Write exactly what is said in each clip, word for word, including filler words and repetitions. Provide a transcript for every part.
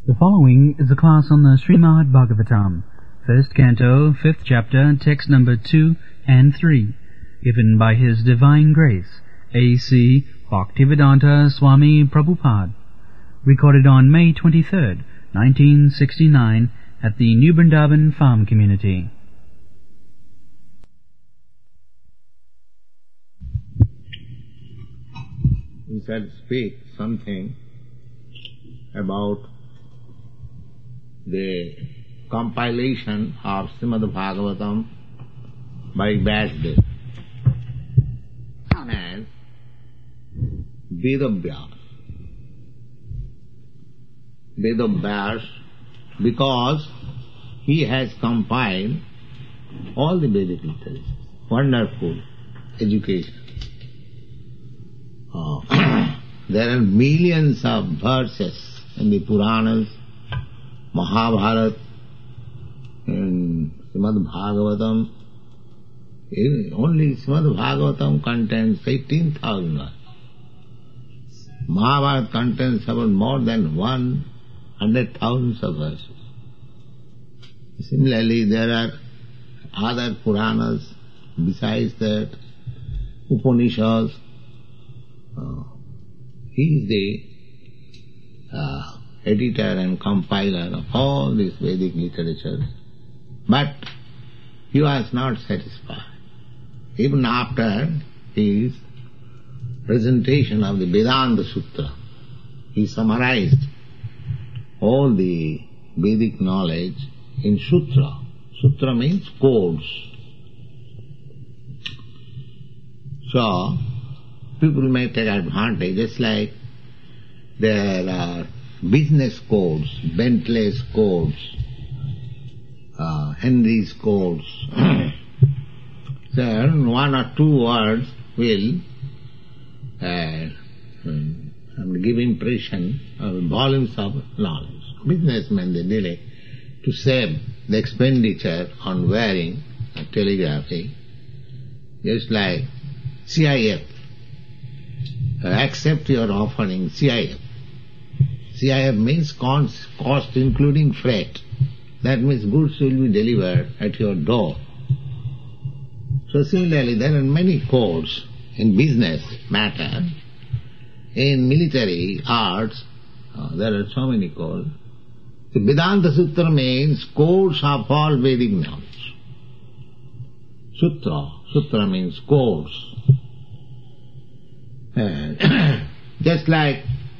The following is a class on the Srimad Bhagavatam, first canto, fifth chapter, text number two and three, given by His Divine Grace, A C Bhaktivedanta Swami Prabhupada, recorded on May twenty-third, nineteen sixty-nine, at the New Vrindavan Farm Community. We shall speak something about the compilation of Srimad Bhagavatam by Vyasdev, known as Vedavyas. Vedavyas because he has compiled all the Vedic literature. Wonderful education. Oh. There are millions of verses in the Puranas, Mahabharata, and Srimad Bhagavatam. Only Srimad Bhagavatam contains eighteen thousand verses. Mahabharata contains about more than one hundred thousand verses. Similarly, there are other Puranas besides that, Upanishads. Uh, he is the uh, editor and compiler of all this Vedic literature, but he was not satisfied. Even after his presentation of the Vedanta Sutra, he summarized all the Vedic knowledge in Sutra. Sutra means codes. So, people may take advantage, just like there are business codes, Bentley's codes, uh, Henry's codes. So one or two words will uh, give impression of volumes of knowledge. Businessmen, they delay to save the expenditure on wearing uh, telegraphy, just like C I F. Uh, accept your offering, C I F. C I F means cost, cost including freight. That means goods will be delivered at your door. So similarly, there are many codes in business matter. In military arts, uh, there are so many codes. The Vedanta Sutra means codes of all Vedic knowledge. Sutra, Sutra means codes. Uh, just like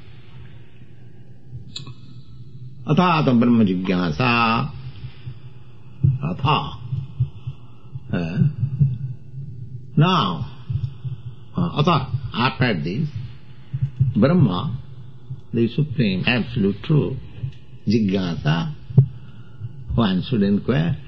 Athata Brahma Jigyasa, Atha. Uh, now, uh, Atha, after this, Brahma, the Supreme Absolute Truth, Jigyasa, one should inquire.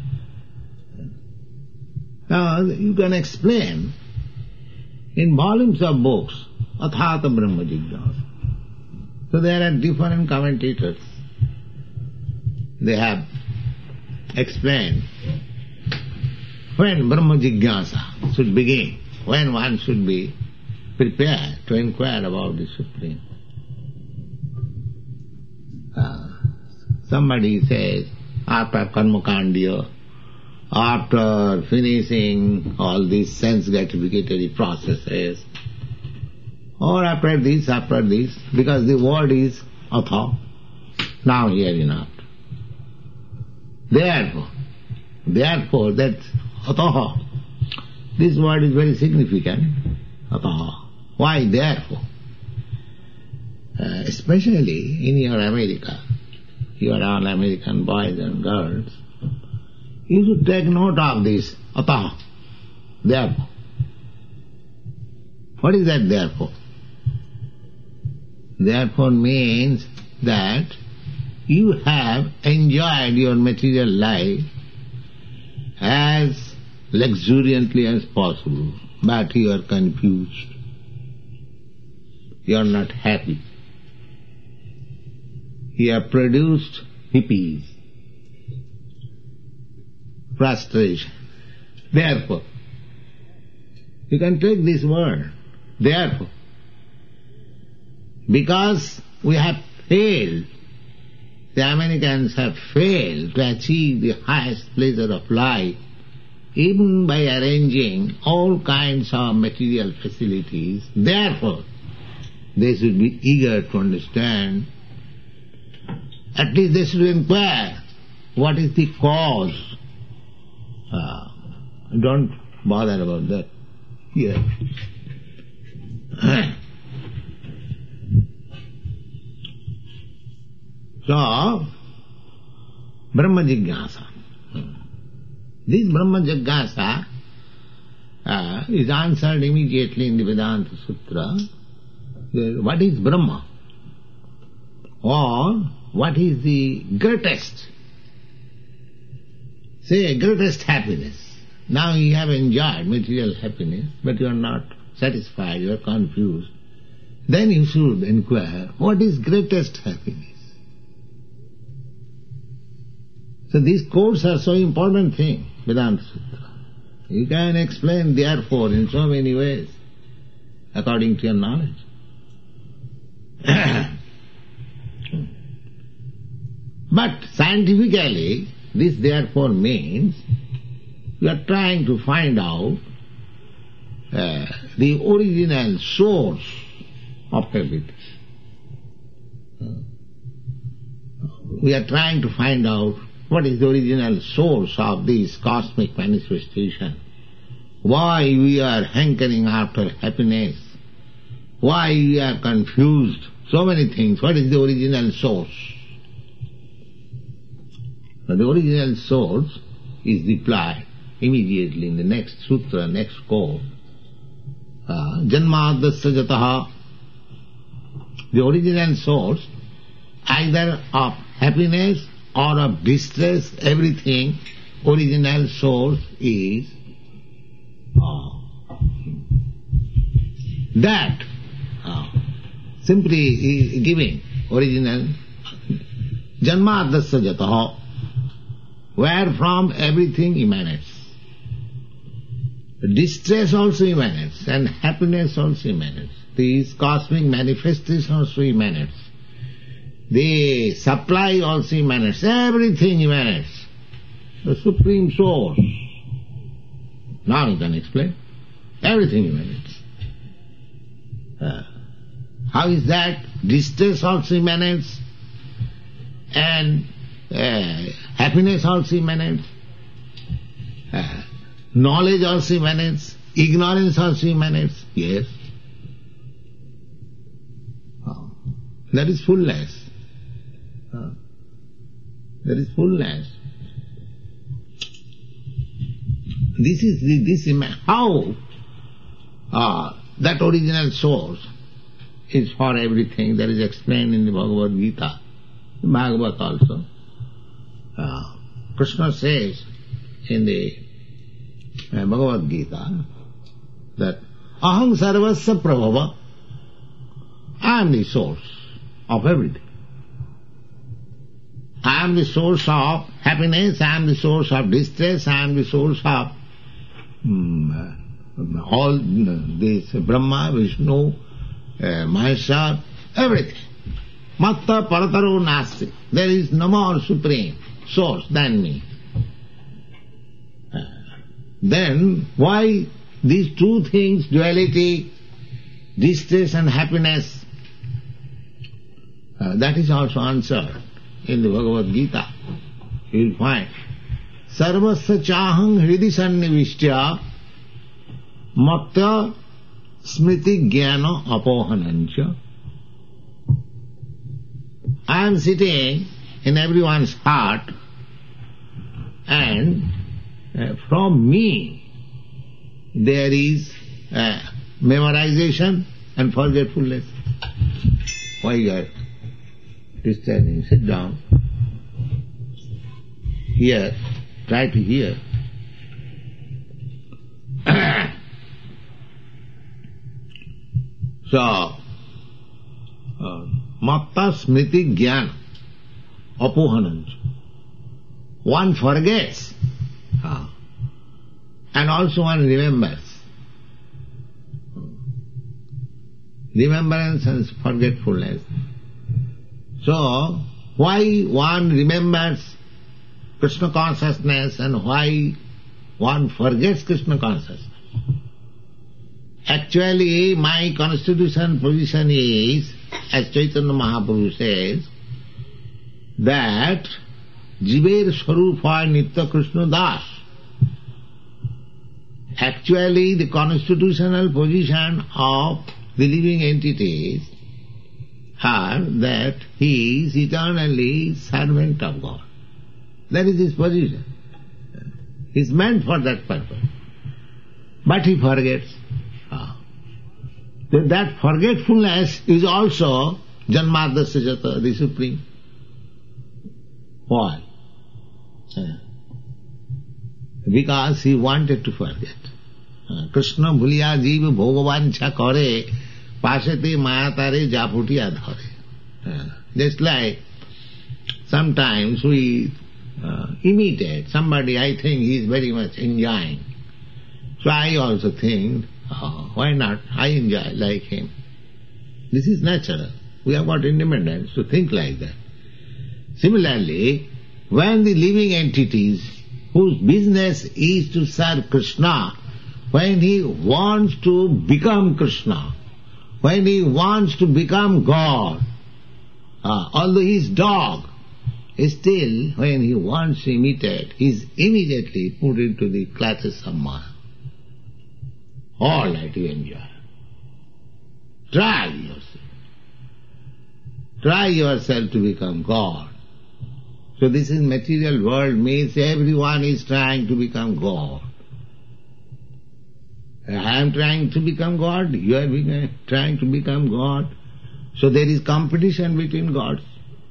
Now, you can explain in volumes of books, Athata Brahma Jigyasa. So there are different commentators. They have explained when Brahma Jigyasa should begin, when one should be prepared to inquire about the Supreme. Uh, somebody says, after Karmakandya, after finishing all these sense gratificatory processes, or after this, after this, because the word is atha, now here enough. Therefore, therefore that ataha, this word is very significant, ataha. Why therefore? Uh, especially in your America, you are all American boys and girls, you should take note of this ataha, therefore. What is that therefore? Therefore means that you have enjoyed your material life as luxuriantly as possible, but you are confused. You are not happy. You have produced hippies, frustration. Therefore, you can take this word, therefore, because we have failed the Americans have failed to achieve the highest pleasure of life, even by arranging all kinds of material facilities. Therefore, they should be eager to understand. At least they should inquire what is the cause. Uh, don't bother about that here. So, Brahma Jigyasa. This Brahma Jigyasa uh, is answered immediately in the Vedanta Sutra. What is Brahma? Or what is the greatest? Say, greatest happiness. Now you have enjoyed material happiness, but you are not satisfied, you are confused. Then you should inquire, what is greatest happiness? So these codes are so important thing, Vedanta Sutra. You can explain therefore in so many ways, according to your knowledge. But scientifically, this therefore means you are trying to find out uh, the original source of everything. We are trying to find out what is the original source of this cosmic manifestation. Why we are hankering after happiness? Why we are confused? So many things. What is the original source? Now, the original source is replied immediately in the next sutra, next code. Uh, Janmadasya jataha. The original source, either of happiness or of distress, everything, original source is uh, that. Uh, simply giving original Janmadasya jataha, where from everything emanates. Distress also emanates, and happiness also emanates. These cosmic manifestations also emanates. The supply also emanates. Everything emanates. The supreme source. Now you can explain. Everything emanates. Uh, how is that? Distress also emanates, and uh, happiness also emanates. Uh, knowledge also emanates. Ignorance also emanates. Yes. Oh. That is fullness. Uh, that is fullness. This is the, this how uh, that original source is for everything. That is explained in the Bhagavad Gita, Bhagavad also. Uh, Krishna says in the uh, Bhagavad Gita that Aham sarvasya prabhava, I am the source of everything. I am the source of happiness, I am the source of distress, I am the source of um, all this Brahma, Vishnu, uh, Maheshwar, everything. Matta parataro nasti. There is no more supreme source than me. Uh, then why these two things, duality, distress and happiness, uh, that is also answered in the Bhagavad Gita. You will find Sarvasya chahang hridi sannivishya matta smriti jnana apohanancha. I am sitting in everyone's heart, and uh, from me there is uh, memorization and forgetfulness. Why you are disturbing? Sit down. Hear. Try to hear. So, uh, matta smriti jnana apohanancha. One forgets, uh, and also one remembers. Remembrance and forgetfulness. So, why one remembers Krishna consciousness and why one forgets Krishna consciousness. Actually, my constitution position is, as Chaitanya Mahaprabhu says, that Jiver Swarupa Nitya Krishna Das. Actually, the constitutional position of the living entities are that he is eternally servant of God. That is his position. He is meant for that purpose. But he forgets. Ah. That forgetfulness is also Janmadasya Jata, the Supreme. Why? Because he wanted to forget. Krishna bhuliya jeev bhogavancha kare pasate mayatare japutiya dhare. Just like sometimes we uh, imitate somebody, I think he is very much enjoying. So I also think, oh, why not? I enjoy like him. This is natural. We have got independence to think like that. Similarly, when the living entities whose business is to serve Krishna, when he wants to become Krishna, when he wants to become God, uh, although he is dog, still when he wants to imitate, he is immediately put into the clutches of Maya. All that you enjoy. Try yourself. Try yourself to become God. So this is material world means everyone is trying to become God. I am trying to become God, you are trying to become God. So there is competition between gods.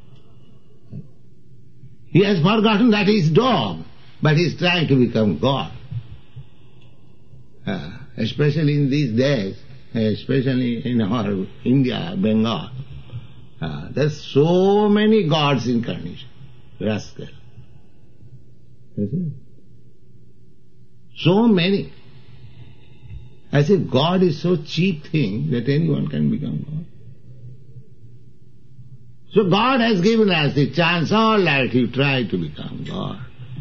He has forgotten that he is dog, but he is trying to become God. Uh, especially in these days, especially in our India, Bengal, uh, there are so many gods incarnation. Rascal. So many. As if God is so cheap thing that anyone can become God. So God has given us the chance, all that you try to become God.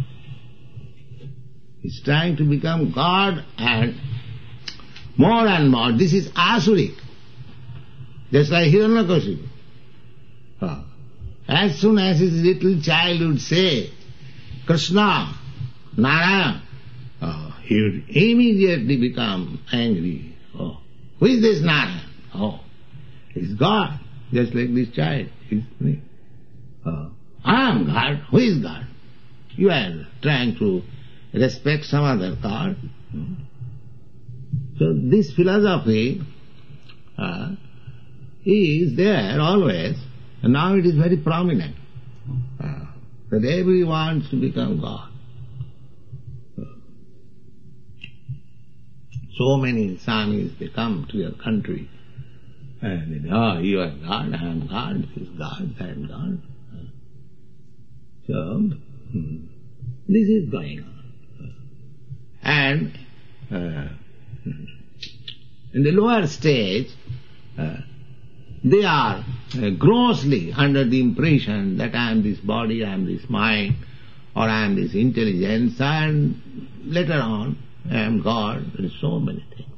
He's trying to become God, and more and more, this is asuric. Just like Hiranyakashipu. Oh. As soon as his little child would say, Krishna, Narayana, oh, he would immediately become angry. Oh, who is this Narayana? Oh, it's God, just like this child. It's me. Oh, I am God. Who is God? You are trying to respect some other God. So this philosophy uh, is there always. And now it is very prominent uh, that everyone wants to become God. So many Swamis, they come to your country and they say, oh, you are God, I am God, this is God, I am God. So, hmm, this is going on. And uh, in the lower stage, uh, they are uh, grossly under the impression that I am this body, I am this mind, or I am this intelligence, and later on I am God, and so many things.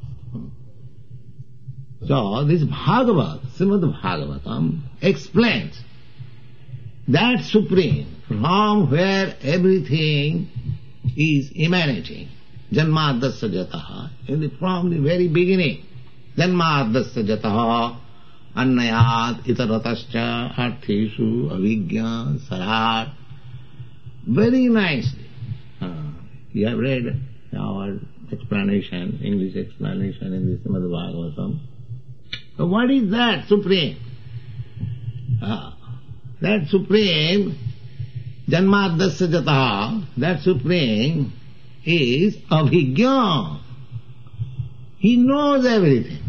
So this Bhagavad, Srimad Bhagavatam, explains that Supreme, from where everything is emanating, Janmadasya Jataha, in the, from the very beginning, Janmadasya Jataha, Annayat itaratascha artheshu avijñā sarat. Very nicely. Uh, you have read our explanation, English explanation in the Srimad Bhagavatam. So what is that Supreme? Uh, that Supreme, Janmadasya Jataha, that Supreme is avijñā. He knows everything.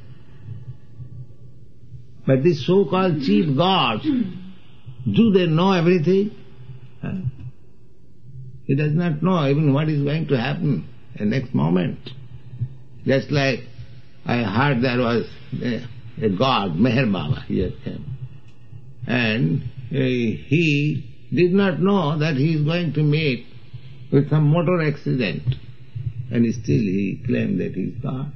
But these so-called cheap gods, do they know everything? Huh? He does not know even what is going to happen the next moment. Just like I heard there was a, a god, Meher Baba, here came. And uh, he did not know that he is going to meet with some motor accident. And still he claimed that he is God.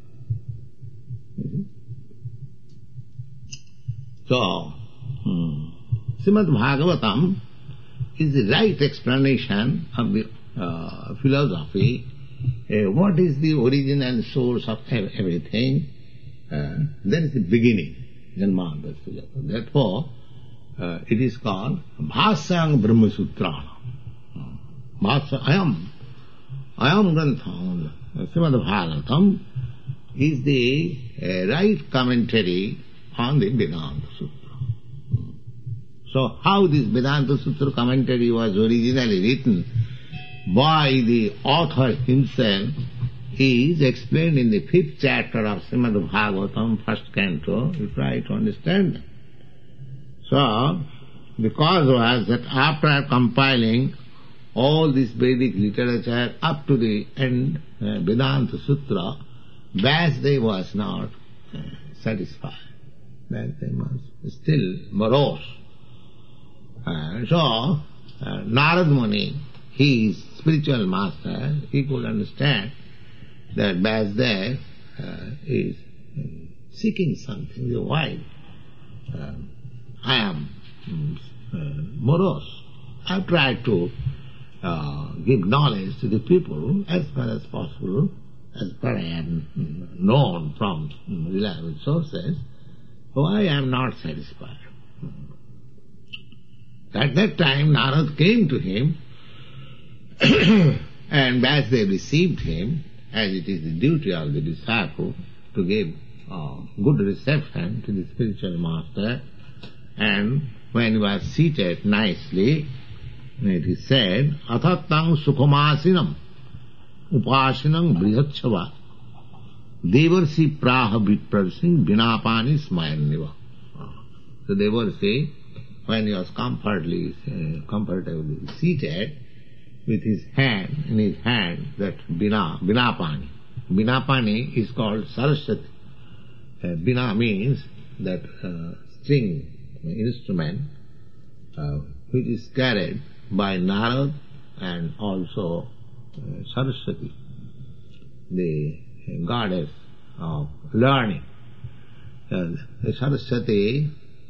So, hmm, Srimad Bhagavatam is the right explanation of the uh, philosophy. Uh, what is the origin and source of everything? Uh, that is the beginning, Janmandasya. Therefore, uh, it is called Bhasyang Brahma Sutrana. Bhasya, Ayam, Ayam Grantham, Srimad Bhagavatam is the uh, right commentary on the Vedanta Sutra. So how this Vedanta Sutra commentary was originally written by the author himself is explained in the fifth chapter of Srimad Bhagavatam, first canto. You try to understand. So, the cause was that after compiling all this Vedic literature up to the end, uh, Vedanta Sutra, Vyasadeva was not uh, satisfied. Vyasadeva was still morose. Uh, so, uh, Narad Muni, his spiritual master, he could understand that Vyasadeva uh, is uh, seeking something. Why? Uh, I am uh, morose. I try to uh, give knowledge to the people as far as possible, as far as I am known from reliable sources, so I am not satisfied. At that time, Narad came to him and Vyasadeva received him, as it is the duty of the disciple to give uh, good reception to the spiritual master. And when he was seated nicely, it is said, Athattang sukhomasinam upasinam brihachava devarsi praha viprarsing vinapani smayanniva. So devarsi, when he was comfortably, uh, comfortably seated, with his hand, in his hand, that Bina, Binapani. Binapani is called Saraswati. Uh, Bina means that uh, string instrument uh, which is carried by Narad and also uh, Saraswati, the goddess of learning. Uh, the Saraswati,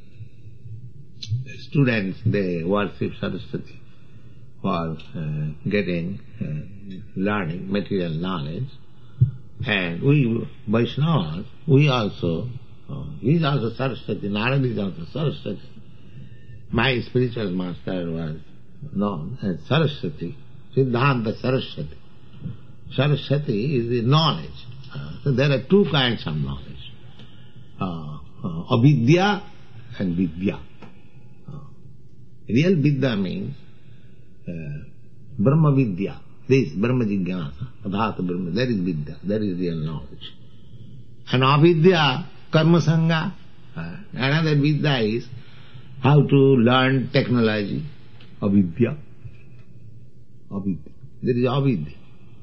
students, they worship Saraswati for uh, getting uh, learning, material knowledge. And we Vaishnavas, we also, uh, he is also Saraswati, Narad is also Saraswati. My spiritual master was known as Saraswati, Siddhanta Saraswati. Saraswati is the knowledge. Uh, so there are two kinds of knowledge. Uh, uh, avidya and vidya. Uh, real vidya means Uh, Brahma Vidya, this Brahma Jignasa, Adhata Brahma, that is Vidya, that is real knowledge. And Avidya, Karma Sangha, uh, another Vidya is how to learn technology, Avidya. Avidya, there is Avidya.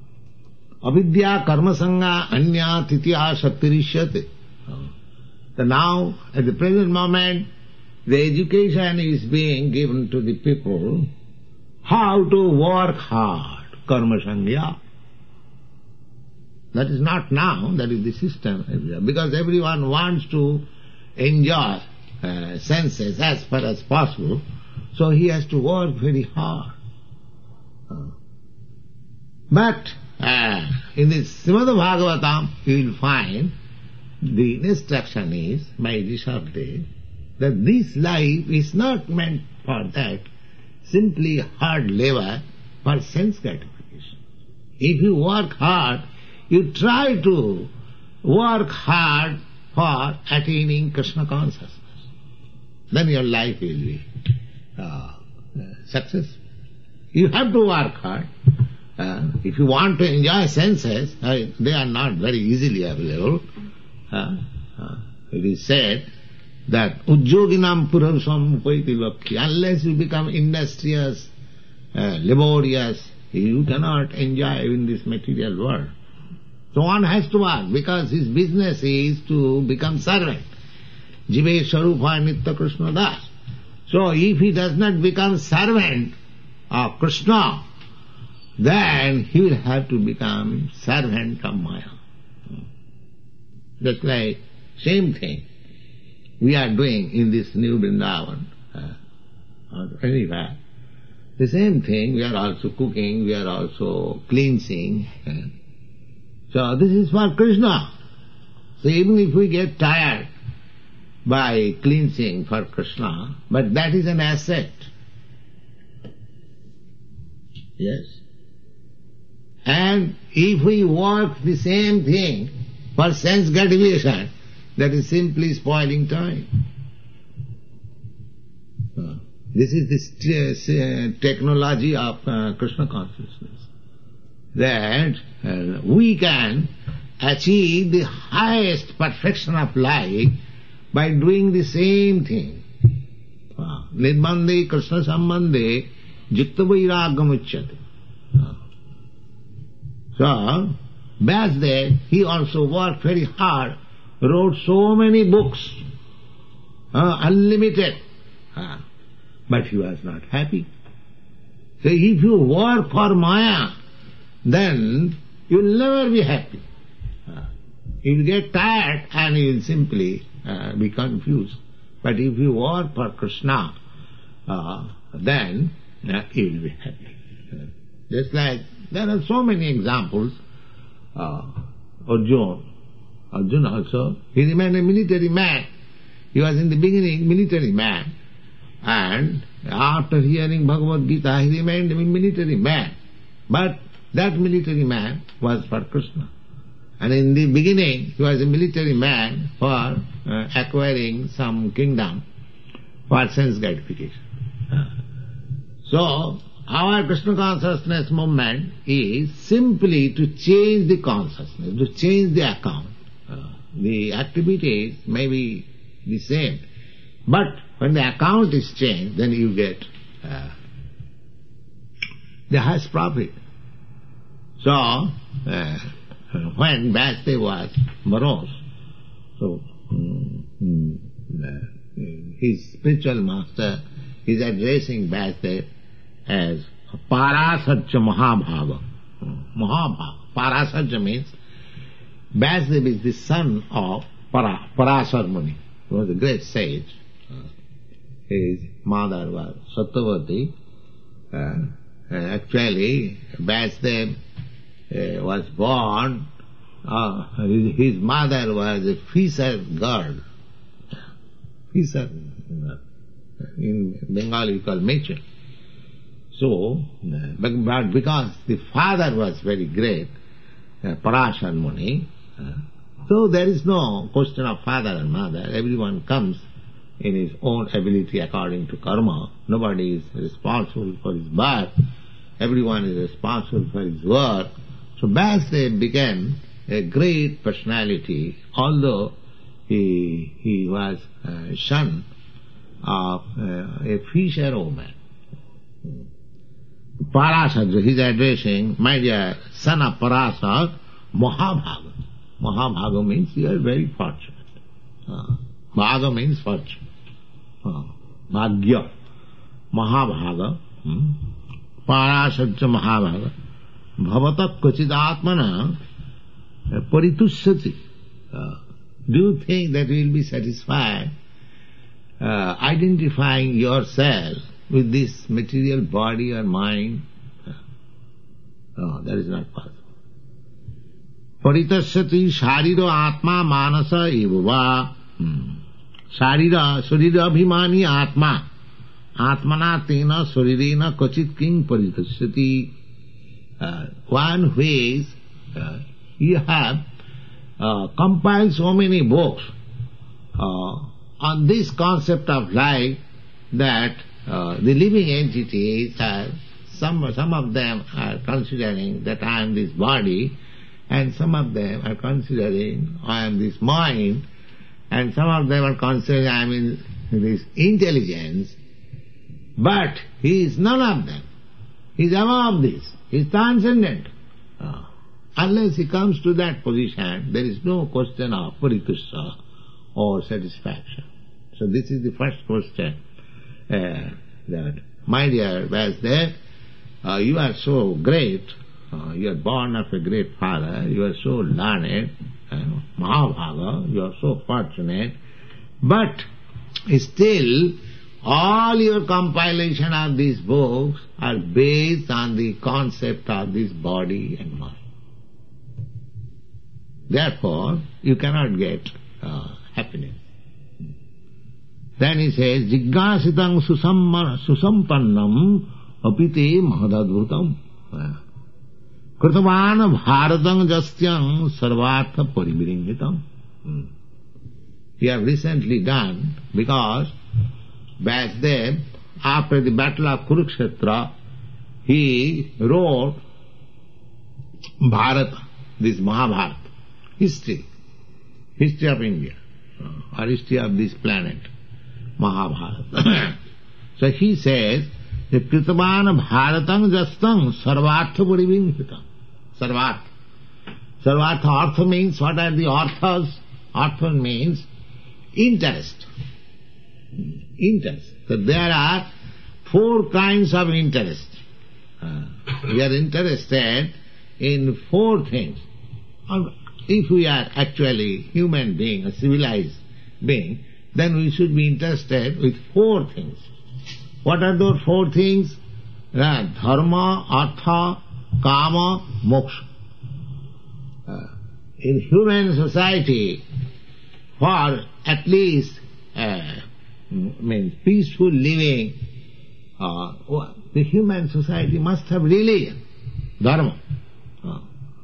Avidya, Karma Sangha, Anya, Titya, Shaktirishyate. Uh, so now, at the present moment, the education is being given to the people how to work hard, karma sangya. That is not now, that is the system. Because everyone wants to enjoy uh, senses as far as possible, so he has to work very hard. Uh, but uh, in the Srimad Bhagavatam, you will find the instruction is, by Rishabdev, that this life is not meant for that, simply hard labor for sense gratification. If you work hard, you try to work hard for attaining Krishna consciousness. Then your life will be uh, successful. You have to work hard. Uh, if you want to enjoy senses, uh, they are not very easily available. Uh, uh, it is said that Ujjoginam Purusam Upaiti Vakhi, unless you become industrious, uh, laborious, you cannot enjoy in this material world. So one has to work, because his business is to become servant. Jive Sarupa Nitya Krishna Das. So if he does not become servant of Krishna, then he will have to become servant of Maya. Just like same thing we are doing in this new Vrindavan, uh, or anywhere. The same thing, we are also cooking, we are also cleansing. Uh, so this is for Krishna. So even if we get tired by cleansing for Krishna, but that is an asset. Yes. And if we work the same thing for sense gratification, that is simply spoiling time. Uh, this is the uh, technology of uh, Krishna consciousness. That uh, we can achieve the highest perfection of life by doing the same thing. Nidbande Krishna sambandhe jikta vairagam uchyate. So, Vyasdev, he also worked very hard, wrote so many books, uh, unlimited, uh, but he was not happy. So if you work for Maya, then you will never be happy. Uh, you will get tired and you will simply uh, be confused. But if you work for Krishna, uh, then uh, you will be happy. Uh, just like there are so many examples. Uh, Arjuna, Arjuna also, he remained a military man. He was in the beginning military man, and after hearing Bhagavad Gita, he remained a military man. But that military man was for Krishna. And in the beginning, he was a military man for uh, acquiring some kingdom for sense gratification. Uh, so, our Krishna consciousness movement is simply to change the consciousness, to change the account. Uh, the activities may be the same, but when the account is changed, then you get uh, the highest profit. So, uh, when Vyasdev was morose, so um, um, uh, his spiritual master is addressing Vyasdev as Parasarja Mahabhaga. Mahabhaga. Parasarja means Vyasdev is the son of Para, Parasar Muni, who was a great sage. His mother was Satyavati. Uh, actually, Vyasdev uh, was born, uh, his, his mother was a fisher girl. Fisher, in Bengali we call Mecha. So, but because the father was very great, uh, Parasar Muni, uh, so there is no question of father and mother. Everyone comes in his own ability according to karma. Nobody is responsible for his birth. Everyone is responsible for his work. So Vyasdev became a great personality, although he, he was a son of uh, a fisher woman. Parasar, he is addressing, my dear son of Parasar, Mahabhaga. Mahabhaga means you are very fortunate. Uh, Bhaga means fortune. Uh, Bhagya. Mahabhaga. Hmm? Parasarja Mahabhaga. Bhavata Kvachidatmana Paritusyati. Uh, do you think that you will be satisfied uh, identifying yourself with this material body or mind? No, that is not possible. Paritasyati sharira atma manasa evava. Sharira, sarira abhimani atma. Atmana tena sarirena kachit king paritasyati. Uh, one who is, uh, you have uh, compiled so many books uh, on this concept of life that Uh, the living entities are, some, some of them are considering that I am this body, and some of them are considering I am this mind, and some of them are considering I am in this intelligence, but he is none of them. He is above this. He is transcendent. Uh, unless he comes to that position, there is no question of paritusa or satisfaction. So this is the first question. uh, that, my dear Vasudev, uh, you are so great, uh, you are born of a great father, you are so learned, uh, Mahabhaga, you are so fortunate, but still all your compilation of these books are based on the concept of this body and mind. Therefore, you cannot get uh, happiness. Then he says, Jignasitang susampannam apite mahadadbhutam kritavan bharatang jastyam sarvartha pariviringitam. We have recently done, because Vasudev, after the battle of Kurukshetra, he wrote Bharata, this Mahabharata, history, history of India, or history of this planet, Mahabharata. So he says, Kritavan bharatang jastam sarvartha parivinhitam. Sarvartha. Sarvartha, artha means, what are the arthas? Artha means interest. Interest. So there are four kinds of interest. Uh, we are interested in four things. If we are actually human being, a civilized being, then we should be interested with four things. What are those four things? Uh, dharma, artha, kama, moksha. Uh, in human society, for at least uh, means peaceful living, uh, the human society must have religion, dharma. Uh,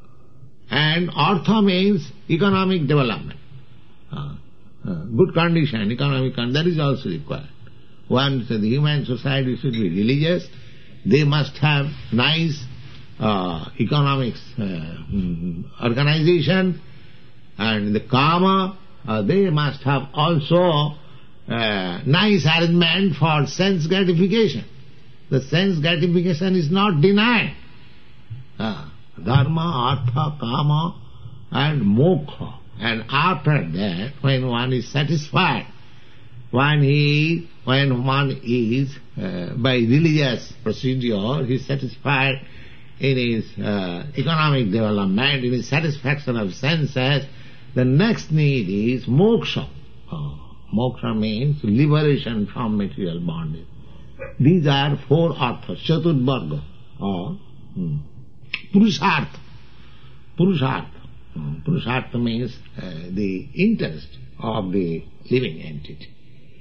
and artha means economic development. Uh, uh, good condition, economic condition, that is also required. Once the human society should be religious, they must have nice uh, economics uh, organization, and the kama, uh, they must have also uh, nice arrangement for sense gratification. The sense gratification is not denied. Uh, dharma, artha, kama and moksha. And after that, when one is satisfied, when he, when one is, uh, by religious procedure, he is satisfied in his uh, economic development, in his satisfaction of senses, the next need is moksha. Uh, moksha means liberation from material bondage. These are four arthas, chaturvarga, or hmm, purushartha. Purushartha. Hmm, purushartha means uh, the interest of the living entity.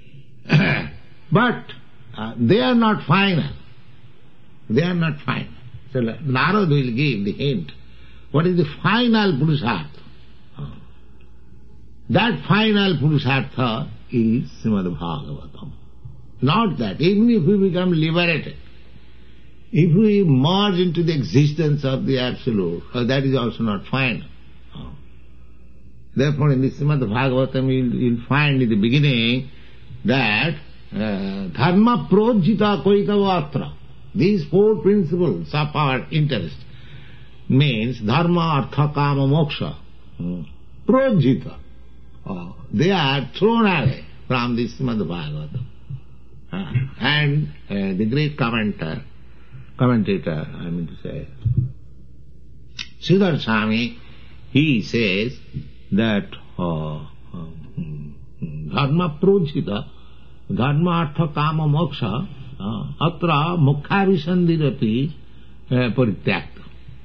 But uh, they are not final. They are not final. So Narad will give the hint. What is the final Purushartha? Uh, that final Purushartha is Srimad Bhagavatam. Not that. Even if we become liberated, if we merge into the existence of the Absolute, uh, that is also not final. Uh, therefore in the Srimad Bhagavatam you'll, you'll find in the beginning that uh, dharma projita koitavatra, these four principles of our interest, means dharma, artha, kama, moksha, hmm. projita, uh, they are thrown away from the Srimad Bhagavatam. Uh, and uh, the great commentator, commentator, I mean to say, Sridhar Swami, he says that uh, um, dharma projita, dharma, artha, kama, moksha, atra mukhavisandhirapi parityakta.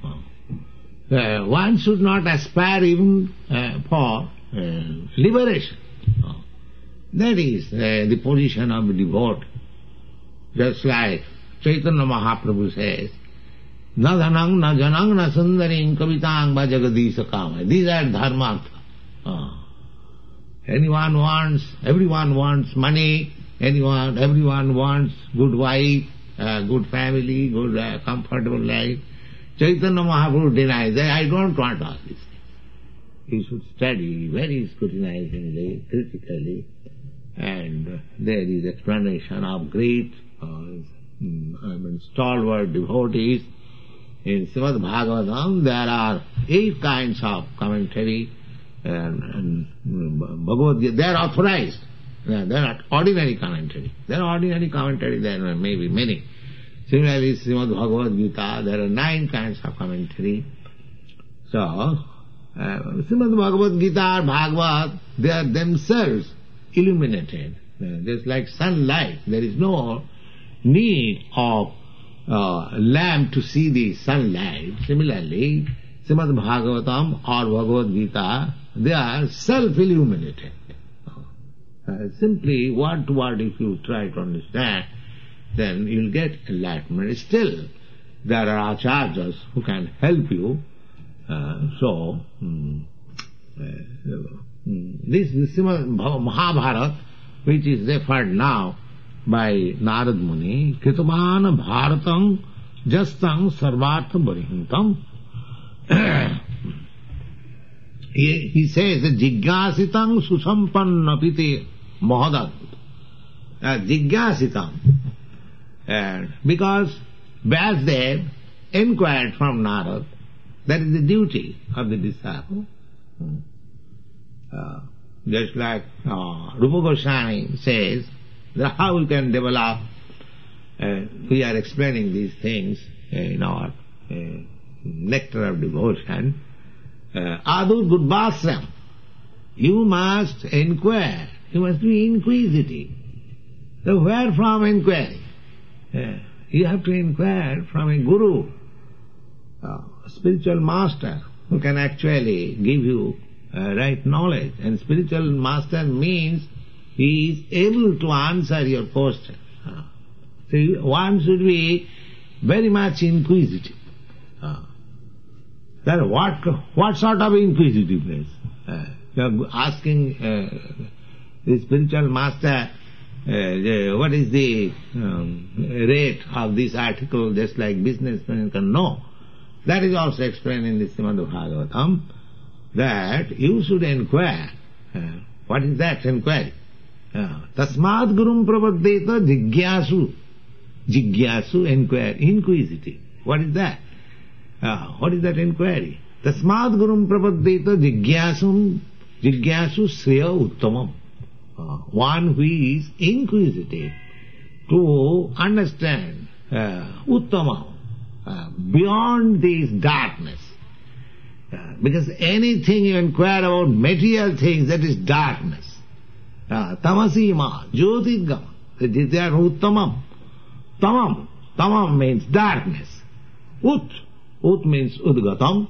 One should not aspire even uh, for uh, liberation. Uh, that is uh, the position of the devotee. Just like Chaitanya Mahaprabhu says, na dhanang, na janang, na sundaring, kavitang, va jagadisha kama. These are dharmartha. Uh, anyone wants, everyone wants money, anyone, everyone wants good wife, uh, good family, good uh, comfortable life. Chaitanya Mahaprabhu denies that, I don't want all these things. He should study very scrutinizingly, critically, and there is explanation of great, uh, I mean, stalwart devotees. In Srimad Bhagavatam there are eight kinds of commentary, and, and Bhagavad Gita, they are authorized. They are not ordinary commentary. There are ordinary commentary, there are maybe many. Similarly, Srimad Bhagavad Gita, there are nine kinds of commentary. So, uh, Srimad Bhagavad Gita or Bhagavad, they are themselves illuminated. Uh, just like sunlight, there is no need of uh, lamp to see the sunlight. Similarly, Srimad Bhagavatam or Bhagavad Gita, they are self-illuminated. Uh, simply word to word if you try to understand, then you'll get enlightenment. Still, there are acharyas who can help you. Uh, so, um, uh, um, this, this Mahabharata, which is referred now by Narad Muni, Kritamana Bharatam Jastam Sarvartha Barihintam. he, he says, Jigyasitam Susampannapite Mahadat. Uh, Jigyasitam. Uh, because Vyasdev inquired from Narad, that is the duty of the disciple. Uh, just like uh, Rupa Goswami says, that how we can develop, uh, we are explaining these things in our uh, Nectar of Devotion, uh, Adu Gudbasram. You must inquire, you must be inquisitive. So where from inquiry? Uh, you have to inquire from a guru, uh, a spiritual master who can actually give you uh, right knowledge. And spiritual master means he is able to answer your question. Uh, so you, one should be very much inquisitive. Uh, that what what sort of inquisitiveness? Uh, you are asking uh, the spiritual master, Uh, what is the um, rate of this article, just like businessmen can know. That is also explained in the Srimad Bhagavatam, that you should inquire. Uh, what is that inquiry? Uh, Tasmad gurum prapaddeta jigyasu. Jigyasu, inquire, inquisitive. What is that? Uh, what is that inquiry? Tasmad gurum prapaddeta jigyasum, jigyasu sreya uttamam. Uh, one who is inquisitive to understand uh, Uttama, uh, beyond this darkness. Uh, because anything you inquire about material things, that is darkness. Uh, tamasima, jyotirgama, that is there Uttamam. Tamam, tamam means darkness. Ut, ut means udgatam.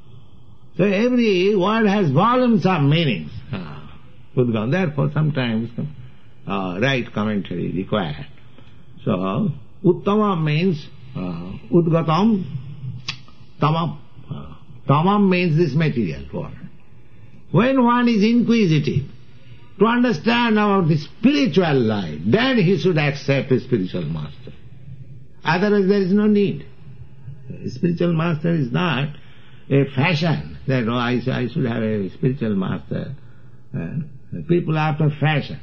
So every word has volumes of meanings. Uh, Udgam. Therefore, sometimes uh, right commentary required. So, Uttama means uh, Udgatam, Tamam. Uh, tamam means this material world. When one is inquisitive to understand about the spiritual life, then he should accept a spiritual master. Otherwise, there is no need. A spiritual master is not a fashion that, oh, I, I should have a spiritual master. Uh, People after fashion.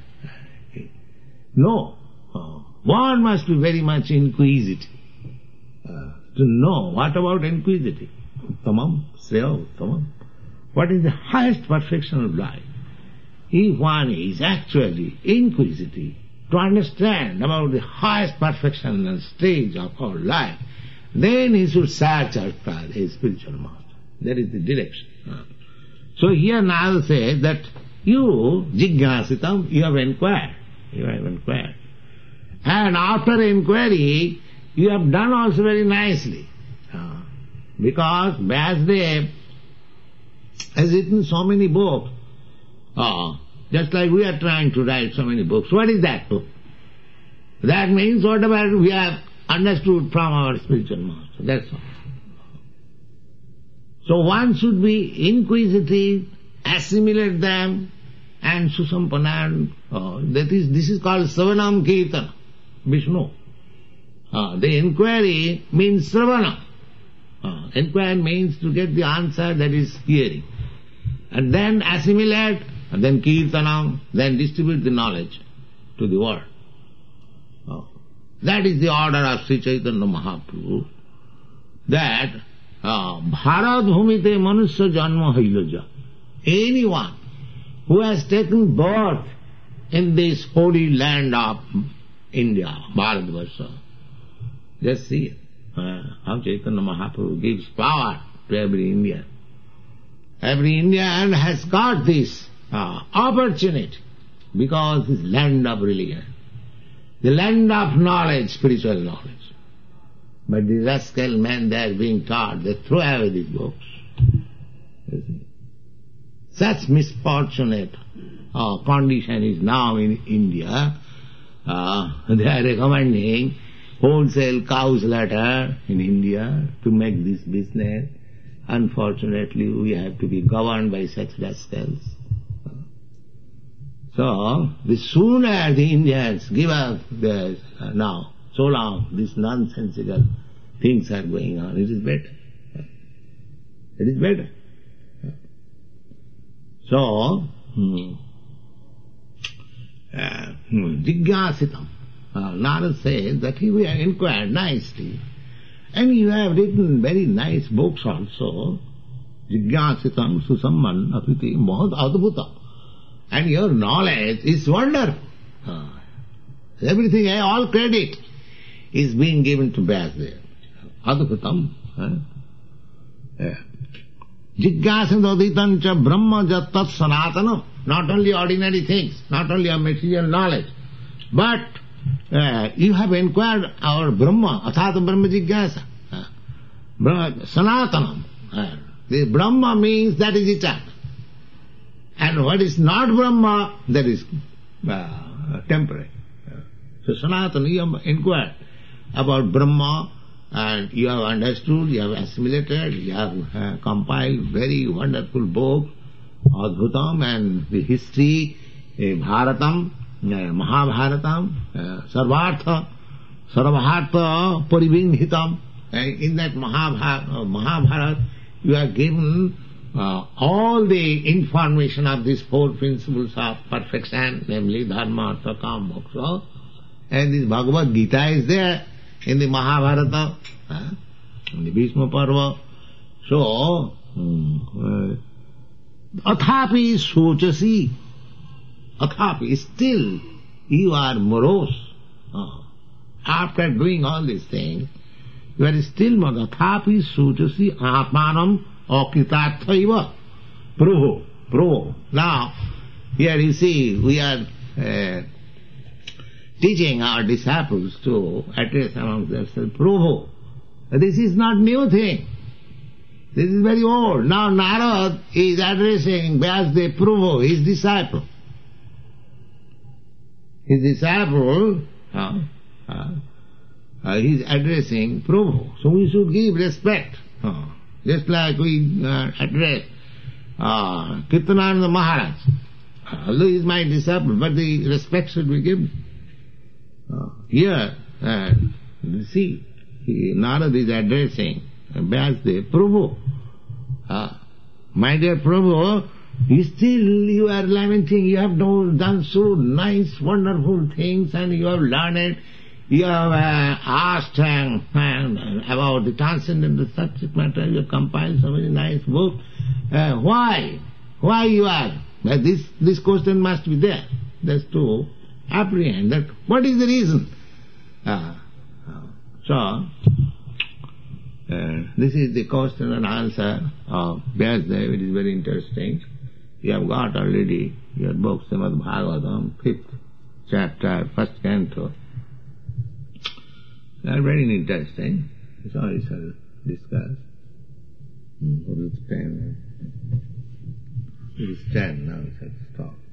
No. One must be very much inquisitive uh, to know what about inquisitive. Uttamam, Sreya Uttamam. What is the highest perfection of life? If one is actually inquisitive to understand about the highest perfection and stage of our life, then he should search after a spiritual master. That is the direction. So here Nada says that you, jigyasitam, you have inquired. You have inquired. And after inquiry, you have done also very nicely. Uh, because Vyasdev has written so many books. Uh, just like we are trying to write so many books. What is that book? That means whatever we have understood from our spiritual master. That's all. So one should be inquisitive, assimilate them, and susampanam. Uh, that is, this is called Savanam Kirtana, Vishnu. Uh, the inquiry means Sravana. Uh, inquiry means to get the answer, that is hearing. And then assimilate, and then Kirtanam, then distribute the knowledge to the world. Uh, that is the order of Sri Chaitanya Mahaprabhu, that uh, Bharat Bhumite Manusya Janma Hailaja. Anyone who has taken birth in this holy land of India, Bharatvarsha. Just see uh, how Chaitanya Mahaprabhu gives power to every Indian. Every Indian has got this uh, opportunity because this land of religion, the land of knowledge, spiritual knowledge. But the rascal men, they are being taught, they throw away these books. Such misfortunate uh, condition is now in India. Uh, they are recommending wholesale cow slaughter in India to make this business. Unfortunately, we have to be governed by such rascals. So, the sooner the Indians give up their, uh, now, so long these nonsensical things are going on, it is better. It is better. So, hmm, uh, Jigyasitam. Uh, Narad says that he will inquire nicely. And you have written very nice books also. Jigyasitam susamman apiti bahut adbhutam. And your knowledge is wonderful. Uh, everything, all credit is being given to Vyasdeva. Adbhutam. Jigyasitam cha brahma jattat sanatanam. Not only ordinary things, not only a material knowledge, but uh, you have inquired our Brahma, athata Brahma jigyasa. Uh, sanatanam. Uh, the Brahma means that is eternal. And what is not Brahma, that is uh, temporary. So Sanatana, you have inquired about Brahma, and you have understood, you have assimilated, you have uh, compiled very wonderful book, Adbhutam, and the history, uh, Bharatam, uh, Mahabharatam, uh, Sarvartha, Sarvartha Paribindhitam. And in that Mahabharat, uh, Mahabharat, you have given Uh, all the information of these four principles of perfection, namely Dharma, Artha, Kama, Moksha. And this Bhagavad Gita is there in the Mahabharata, uh, in the Bhishma Parva. So, um, uh, athapi sochasi, athapi, still you are morose. Uh, after doing all these things, you are still morose. Athapi sochasi atmanam Akitatthaiva Prabhu. Prabhu. Now, here you see, we are uh, teaching our disciples to address among themselves Prabhu. This is not new thing. This is very old. Now Narad is addressing Vyasdeva Prabhu, his disciple. His disciple, uh, uh, uh, he is addressing Prabhu. So we should give respect. Uh, Just like we uh, address uh, Kirtanananda Maharaj. Although he is my disciple, but the respect should be given. Uh, here, uh, see, he, Narad is addressing Vyasdeva Prabhu. Uh, my dear Prabhu, you still you are lamenting, you have done so nice, wonderful things, and you have learned. You have uh, asked uh, about the transcendental subject matter, you have compiled so many nice books. Uh, why? Why you are? Well, this, this question must be there. That's to apprehend that what is the reason. Uh, so, uh, this is the question and answer of Vyasdeva. It is very interesting. You have got already your book, Srimad Bhagavatam, fifth chapter, first canto. They are very interesting. So I shall discuss. Hmm, what is ten? It is ten now, we shall stop.